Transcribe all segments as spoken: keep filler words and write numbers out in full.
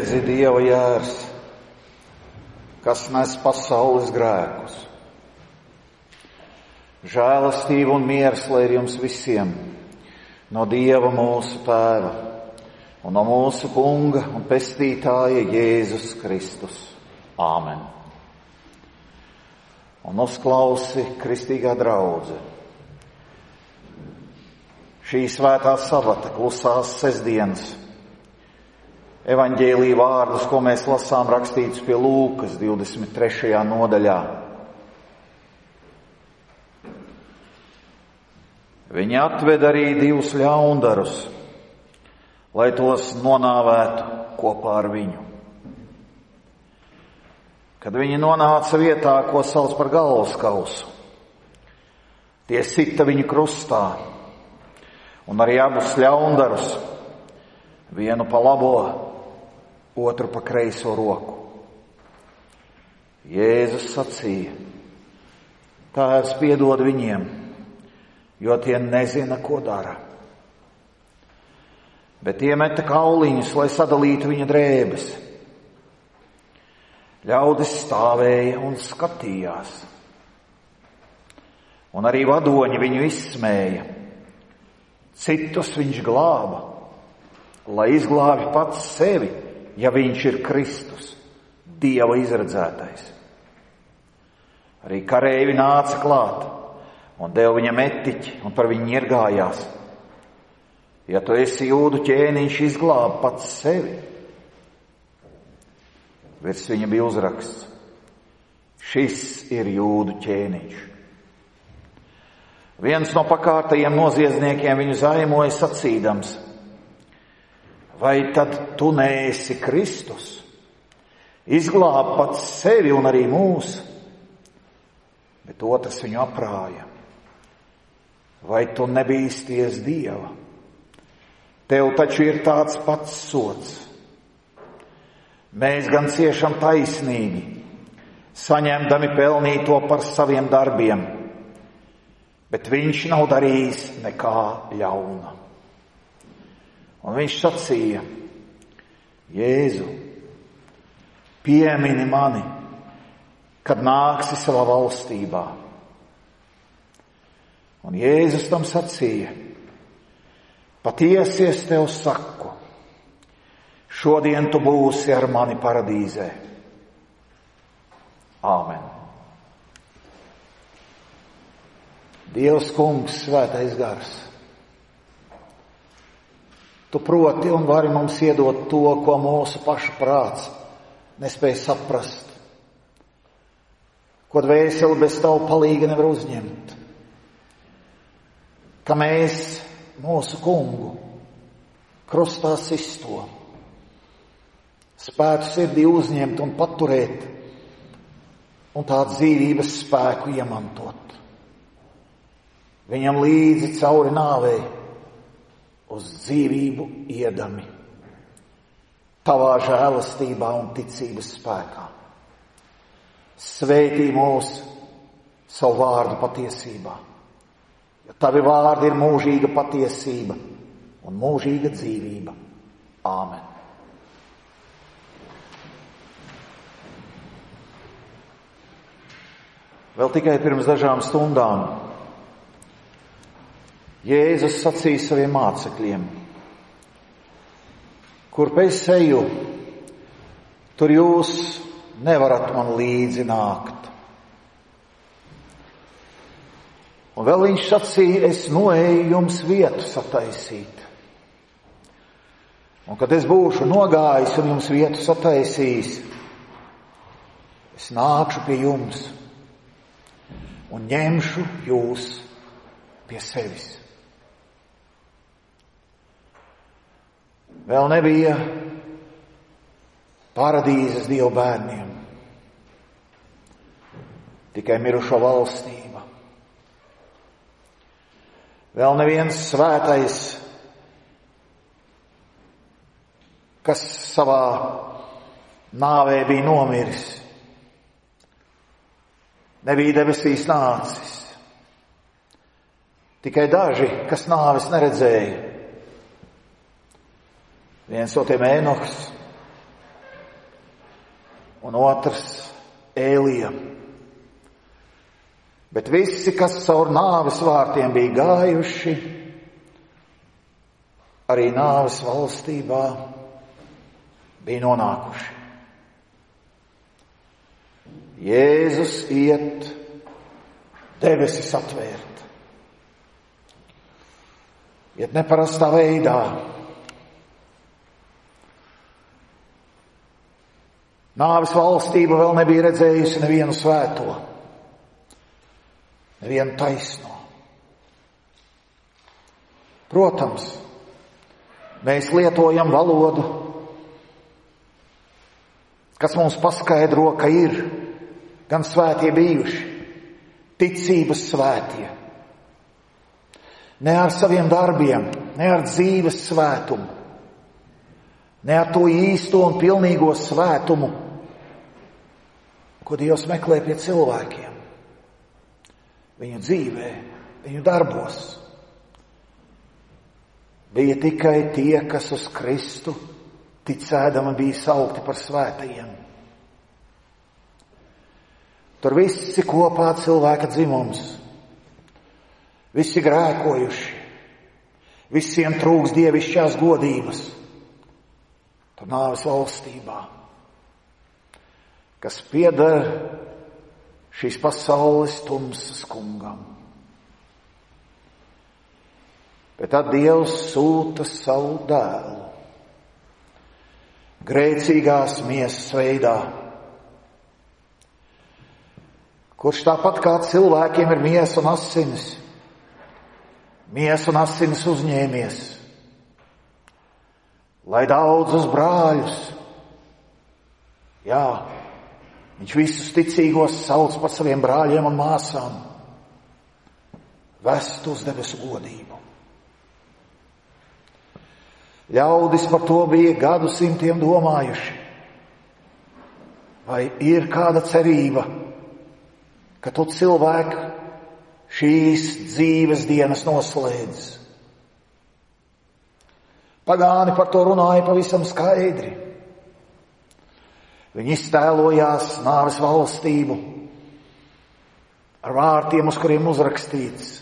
redzi Dieva jērs, kas nes pasaules grēkus. Žēlastība un miers, lai ir jums visiem, no Dieva mūsu Tēva un no mūsu Kunga un Pestītāja Jēzus Kristus. Āmen. Un uzklausi, kristīgā draudze, šī svētā sabata, klusās sestdienas, evaņģēlija vārdus, ko mēs lasām rakstītus pie Lūkas divdesmit trešajā nodaļā. Viņi atved arī divus ļaundarus, lai tos nonāvētu kopā ar viņu. Kad viņi nonāca vietā, ko sauc par galvaskausu, tie sita viņu krustā, un arī abus ļaundarus, vienu pa labo, otru pa kreiso roku. Jēzus sacīja: Tēvs, piedod viņiem, jo tie nezina, ko dara. Bet iemeta kauliņus, lai sadalītu viņa drēbes. Ļaudis stāvēja un skatījās. Un arī vadoņi viņu izsmēja. Citus viņš glāba, lai izglābj pats sevi, ja viņš ir Kristus, Dieva izredzētais. Arī kareivji nāca klāt un deva viņam etiķi un par viņu ņirgājās. Ja tu esi jūdu ķēniņš, izglāb pats sevi. Virs viņa bija uzraksts: šis ir jūdu ķēniņš. Viens no pakārtajiem noziedzniekiem viņu zaimoja sacīdams: vai tad tu neesi Kristus? Izglāb pats sevi un arī mūs. Bet otrs viņu aprāja: vai tu nebīsties Dieva? Tev taču ir tāds pats sods. Mēs gan ciešam taisnīgi, saņemdami pelnīto par saviem darbiem, bet viņš nav darījis nekā ļauna. Un viņš sacīja: Jēzu, piemini mani, kad nāksi savā valstībā. Un Jēzus tam sacīja: patiesi es tev saku, šodien tu būsi ar mani paradīzē. Āmen. Dievs Kungs, Svētais Gars, tu proti un vari mums iedot to, ko mūsu pašu prāts nespēj saprast, ko dvēseli bez tavu palīga nevar uzņemt. Ka mēs mūsu Kungu krustā sisto spētu sirdī uzņemt un paturēt un tā dzīvības spēku iemantot. Viņam līdzi cauri nāvei uz dzīvību iedami, tavā žēlastībā un ticības spēkā. Svētī mūs savu vārdu patiesībā, jo tavi vārdi ir mūžīga patiesība un mūžīga dzīvība. Āmen. Vēl tikai pirms dažām stundām Jēzus sacīja saviem mācekļiem: kurp es eju, tur jūs nevarat man līdzi nākt. Un vēl viņš sacīja: es noeju jums vietu sataisīt. Un kad es būšu nogājis un jums vietu sataisījis, es nākšu pie jums un ņemšu jūs pie sevis. Vēl nebija paradīzes Dieva bērniem, tikai mirušo valstība. Vēl neviens svētais, kas savā nāvē bija nomiris, nebija debesīs nācis. Tikai daži, kas nāves neredzēja. Viens no tiem Ēnoks, un otrs Ēlija. Bet visi, kas caur nāves vārtiem bija gājuši, arī nāves valstībā bija nonākuši. Jēzus iet debesis atvērt. Iet neparastā veidā. Nāves valstība vēl nebija redzējusi nevienu svēto, nevienu taisno. Protams, mēs lietojam valodu, kas mums paskaidro, ka ir gan svētie bijuši, ticības svētie. Ne ar saviem darbiem, ne ar dzīves svētumu, ne ar to īsto un pilnīgo svētumu, ko Dievs meklē pie cilvēkiem. Viņu dzīvē, viņu darbos. Bija tikai tie, kas uz Kristu ticēdami bija saukti par svētajiem. Tur visi kopā cilvēka dzimums, visi grēkojuši, visiem trūks dievišķās godības. Tur nāves valstībā, kas pieder šīs pasaules tumsas kungam. Bet tad Dievs sūta savu dēlu grēcīgās miesas veidā, kurš tāpat kā cilvēkiem ir miesa un asinis, miesa un asinis uzņēmies, lai daudzus brāļus, jā, viņš visus ticīgos sauc par saviem brāļiem un māsām, vest uz debesu godību. Ļaudis par to bija gadu simtiem domājuši. Vai ir kāda cerība, ka tu cilvēku šīs dzīves dienas noslēdz? Pagāni par to runāja pavisam skaidri. Viņi iztēlojās nāves valstību ar vārtiem, uz kuriem uzrakstīts.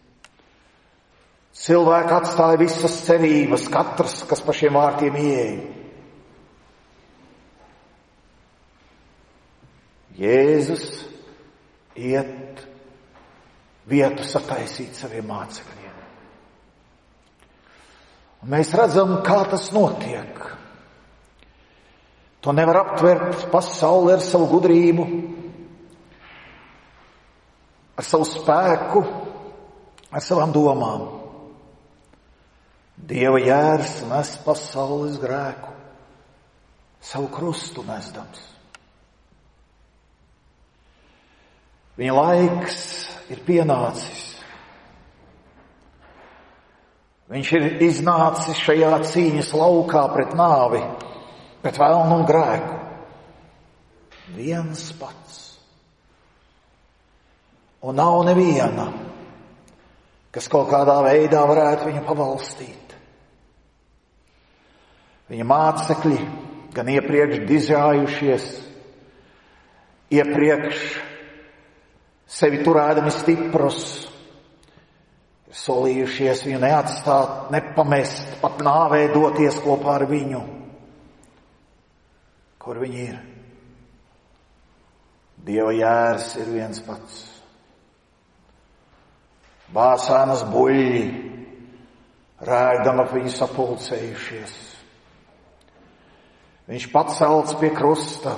Cilvēki atstāja visas cerības, katrs, kas pa šiem vārtiem ieeja. Jēzus iet vietu sataisīt saviem mācekļiem. Un mēs redzam, kā tas notiek. To nevar aptvert pasauli ar savu gudrību, ar savu spēku, ar savām domām. Dieva jērs nes pasaules grēku, savu krustu nesdams. Viņa laiks ir pienācis. Viņš ir iznācis šajā cīņas laukā pret nāvi, pret vēlnu un grēku. Viens pats. Un nav neviena, kas kaut kādā veidā varētu viņu pavalstīt. Viņa mācekļi, gan iepriekš dizrājušies, iepriekš sevi turēdami stiprus, ir solījušies viņu neatstāt, nepamest, pat nāvē doties kopā ar viņu. Kur viņi ir? Dieva jērs ir viens pats. Bāsānas buļļi rēgdam ap viņu sapulcējušies. Viņš pacelts pie krusta,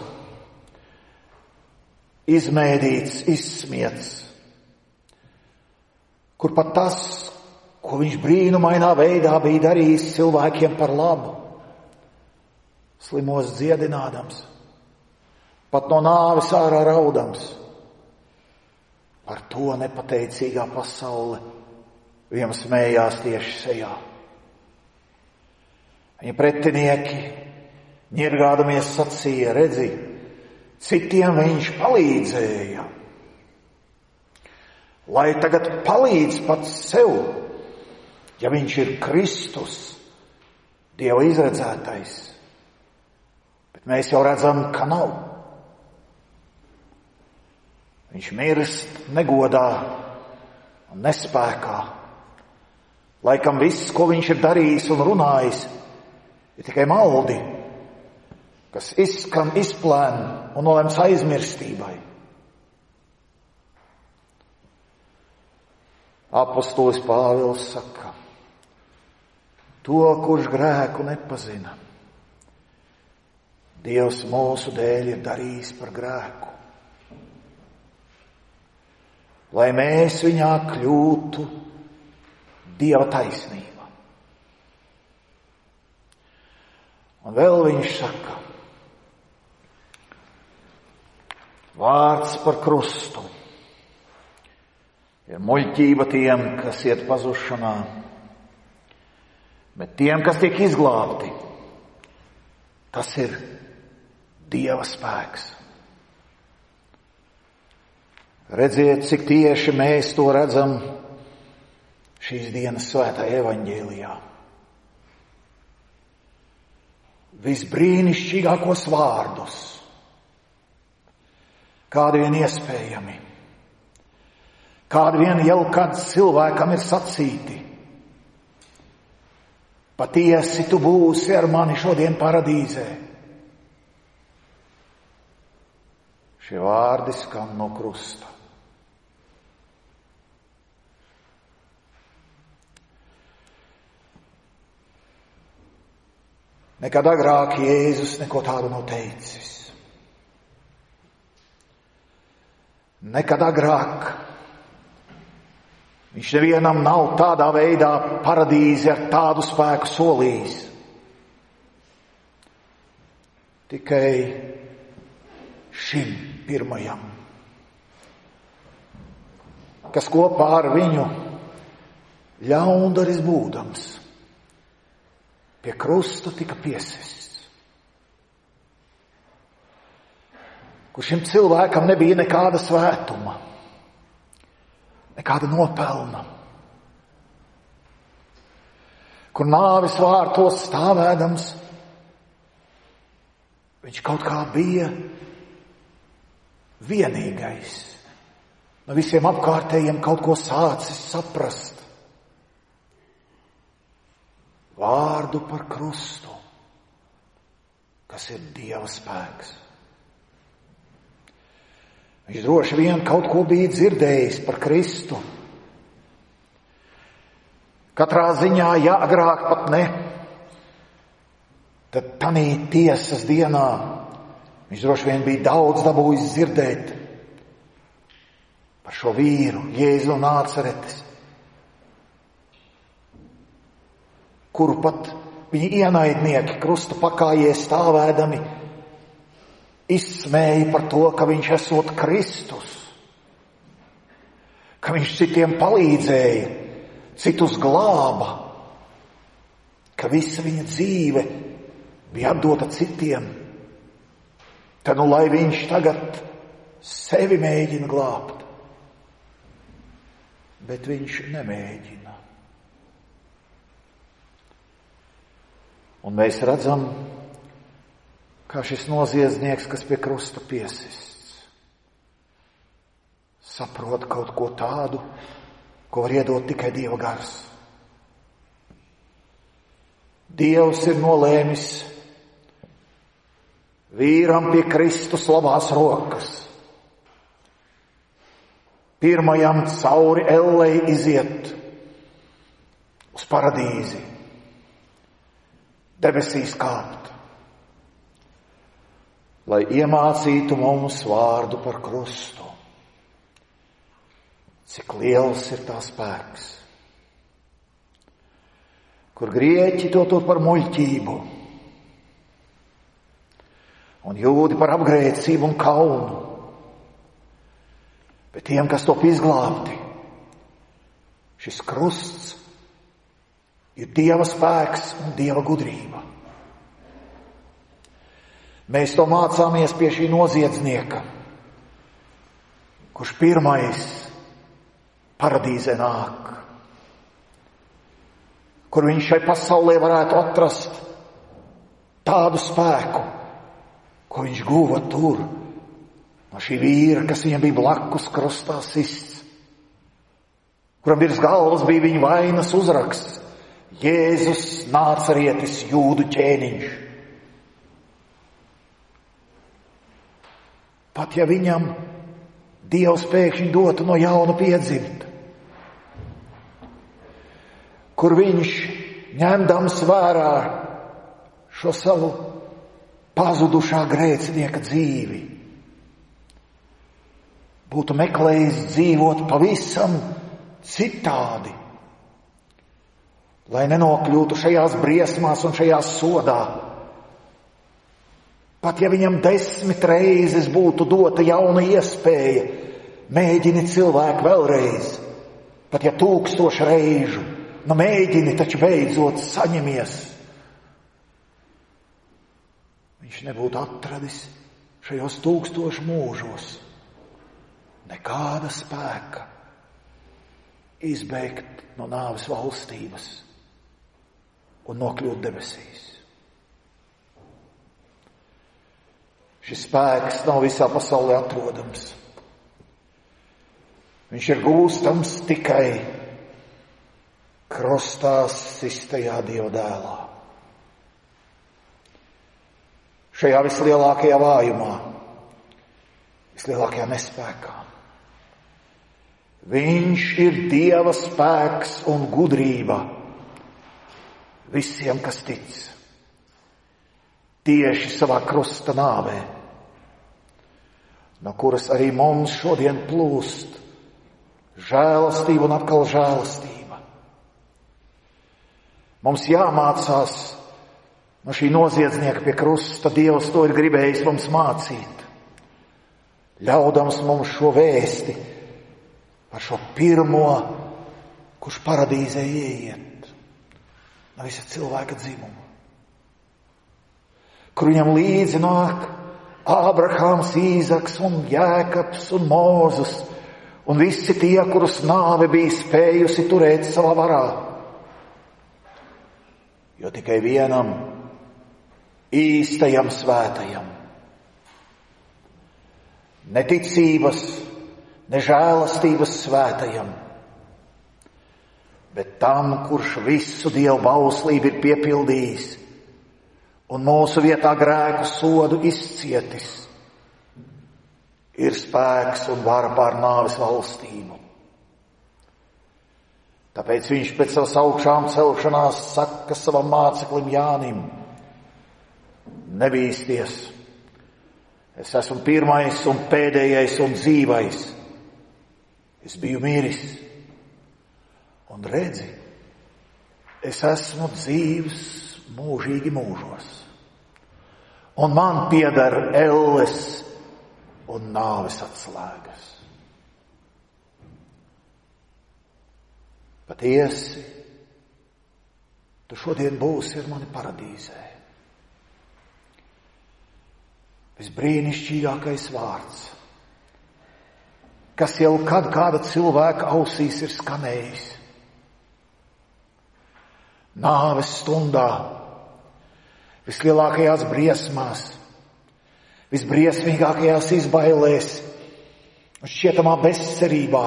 izmēdīts, izsmiets, kur pat tas, ko viņš brīnumainā veidā bija darījis cilvēkiem par labu, slimos dziedinādams, pat no nāves ārā raudams, par to nepateicīgā pasaule viņam smējās tieši sejā. Viņa pretinieki ņirgādamies sacīja, redzi, citiem viņš palīdzēja. Lai tagad palīdz pats sev, ja viņš ir Kristus, Dieva izredzētais. Bet mēs jau redzam, ka nav. Viņš mirst negodā un nespēkā. Laikam viss, ko viņš ir darījis un runājis, ir tikai maldi, kas izskan, izplēn un nolems aizmirstībai. Apostolis Pāvils saka, to, kurš grēku nepazina, Dievs mūsu dēļ ir darījis par grēku, lai mēs viņā kļūtu Dieva taisnība. Un vēl viņš saka, vārds par krustu ir muļķība tiem, kas iet pazušanā, bet tiem, kas tiek izglābti, tas ir Dieva spēks. Redziet, cik tieši mēs to redzam šīs dienas svētā evaņģēlijā. Visbrīnišķīgākos vārdus, kādi vien iespējami, kādi vien jau kāds cilvēkam ir sacīti. Patiesi tu būsi ar mani šodien paradīzē. Šie vārdi skan no krusta. Nekad agrāk Jēzus neko tādu nav teicis. Nekad agrāk viņš nevienam nav tādā veidā paradīzi ar tādu spēku solījis. Tikai šim pirmajam, kas kopā ar viņu ļaundaris būdams pie krusta tika piesists, kur šim cilvēkam nebija nekāda svētuma, nekāda nopelna, kur nāves vārtos stāvēdams viņš kaut kā bija vienīgais, no visiem apkārtējiem kaut ko sācis saprast. Vārdu par krustu, kas ir Dieva spēks. Viņš droši vien kaut ko bija dzirdējis par Kristu. Katrā ziņā, ja agrāk pat ne, tad tanī tiesas dienā viņš droši vien bija daudz dabūjis dzirdēt par šo vīru, Jēzu no Nācaretes, kuru pat viņa ienaidnieki krusta pakājē stāvēdami izsmēja par to, ka viņš esot Kristus, ka viņš citiem palīdzēja, citus glāba, ka visa viņa dzīve bija atdota citiem. Tad nu lai viņš tagad sevi mēģina glābt, bet viņš nemēģina. Un mēs redzam, kā šis noziedznieks, kas pie krusta piesists, saprot kaut ko tādu, ko var iedot tikai Dieva gars. Dievs ir nolēmis vīram pie Kristus labās rokas, pirmajam cauri ellei iziet uz paradīzi, debesīs kāpt, lai iemācītu mums vārdu par krustu. Cik liels ir tā spēks, kur grieķi to tur par muļķību, un jūdi par apgrēcību un kaunu. Bet tiem, kas top izglābti, šis krusts ir Dieva spēks un Dieva gudrība. Mēs to mācāmies pie šī noziedznieka, kurš pirmais paradīzē nāk, kur viņš šai pasaulē varētu atrast tādu spēku, ko viņš guva tur, no no šī vīra, kas viņam bija blakus krustā sists, kuram virs galvas bija viņa vainas uzraksts: Jēzus Nācarietis, jūdu ķēniņš. Pat ja viņam Dievs pēkšņi dotu no jauna piedzimt, kur viņš, ņemdams vērā šo savu pazudušā grēcinieka dzīvi, būtu meklējis dzīvot pavisam citādi, lai nenokļūtu šajās briesmās un šajā sodā. Pat ja viņam desmit reizes būtu dota jauna iespēja, mēģini cilvēku vēlreiz, pat ja tūkstoši reižu, nu mēģini taču beidzot saņemies. Viņš nebūtu atradis šajos tūkstošu mūžos nekāda spēka izbēgt no nāves valstības un nokļūt debesīs. Šis spēks nav visā pasaulē atrodams. Viņš ir gūstams tikai krustā sistajā Dieva dēlā. Šajā vislielākajā vājumā, vislielākajā nespēkā. Viņš ir Dieva spēks un gudrība visiem, kas tic. Tieši savā krusta nāvē, no kuras arī mums šodien plūst žēlastība un atkal žēlastība. Mums jāmācās no šī noziedznieka pie krusta. Dievs to ir gribējis mums mācīt, ļaudams mums šo vēsti par šo pirmo, kurš paradīzē ieiet no visa cilvēka dzimuma, kur viņam līdzi nāk Ābrahāms, Īzaks un Jēkabs un Mūzes un visi tie, kurus nāve bija spējusi turēt savā varā. Jo tikai vienam īstajam svētajam, ne ticības, ne žēlastības svētajam, bet tam, kurš visu Dievu bauslību ir piepildījis un mūsu vietā grēku sodu izcietis, ir spēks un vara pār nāves valstību. Tāpēc viņš pēc savas augšām celšanās saka savam māceklim Jānim: nebīsties, es esmu pirmais un pēdējais un dzīvais. Es biju miris, un redzi, es esmu dzīvs mūžīgi mūžos, un man pieder elles un nāves atslēgas. Patiesi, tu šodien būsi ar mani paradīzē. Visbrīnišķīgākais vārds, kas jau kad kāda cilvēka ausīs ir skanējis. Nāves stundā, vislielākajās briesmās, visbriesmīgākajās izbailēs un šķietamā bezcerībā,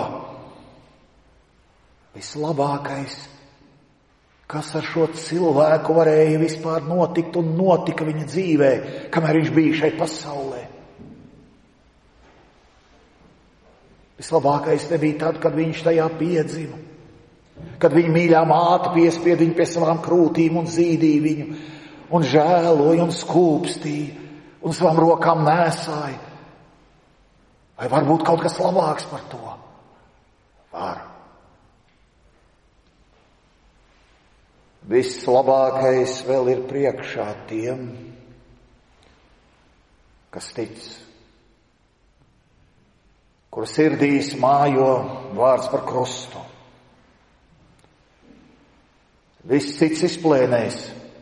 vislabākais, kas ar šo cilvēku varēja vispār notikt un notika viņa dzīvē, kamēr viņš bija šeit pasaulē. Vislabākais nebija tad, kad viņš tajā piedzima, kad viņa mīļā māte piespied viņu pie savām krūtīm un zīdīja viņu, un žēloja un skūpstīja, un savām rokām nēsāja. Vai var būt kaut kas labāks par to? Var. Viss labākais vēl ir priekšā tiem, kas tic, kur sirdīs mājo vārds par krustu. Viss cits izplēnēs,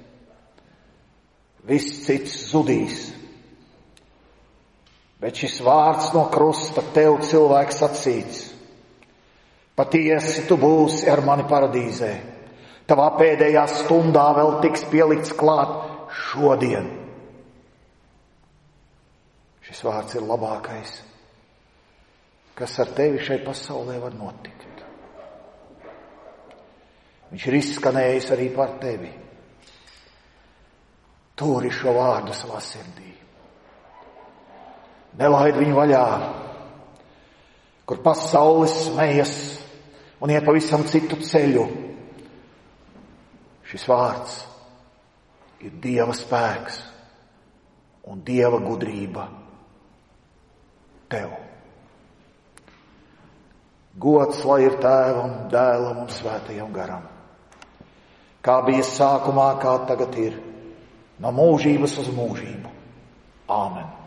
viss cits zudīs, bet šis vārds no krusta tev, cilvēks, sacīts: patiesi tu būsi ar mani paradīzē. Tavā pēdējā stundā vēl tiks pielikts klāt šodien. Šis vārds ir labākais, kas ar tevi šai pasaulē var notikt. Viņš ir izskanējis arī par tevi. Turi šo vārdu savā sirdī. Nelaid viņu vaļā, kur pasaules smejas un iet pavisam citu ceļu. Šis vārds ir Dieva spēks un Dieva gudrība tev. Gods lai ir Tēvam, Dēlam un Svētajam garam. Kā bija sākumā, kā tagad ir, no mūžības uz mūžību. Āmen.